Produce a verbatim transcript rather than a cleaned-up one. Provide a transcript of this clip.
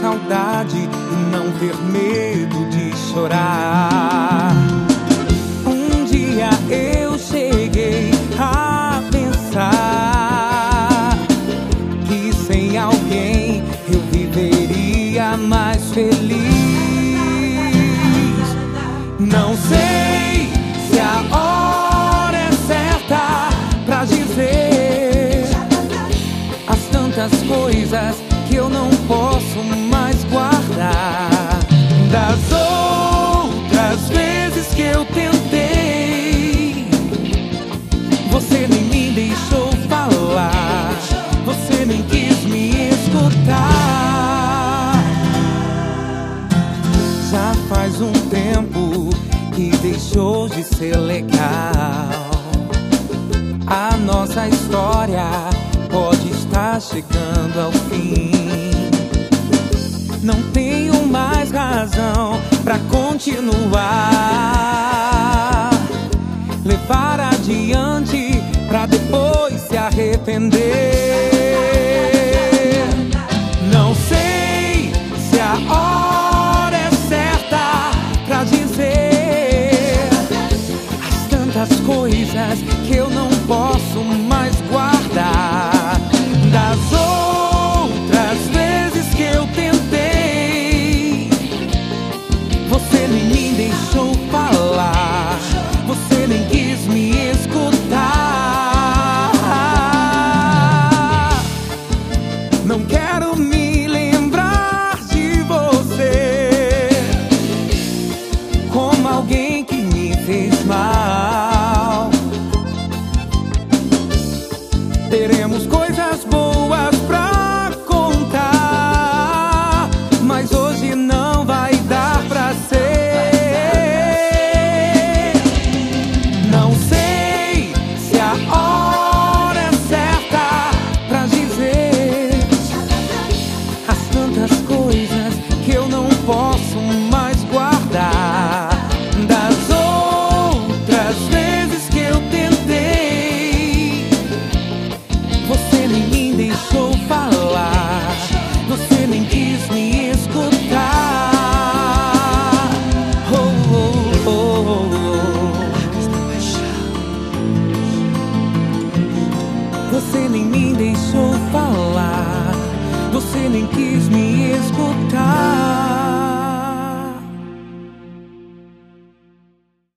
saudade e não ter medo de chorar. Um dia eu cheguei a pensar que sem alguém eu viveria mais feliz. Não sei se a hora é certa pra dizer as tantas coisas que eu não posso mais guardar. Das outras vezes que eu tentei, você nem me deixou falar, você nem quis me escutar. Já faz um tempo que deixou de ser legal. A nossa história pode estar chegando ao fim. Não tenho mais razão pra continuar, levar adiante pra depois se arrepender.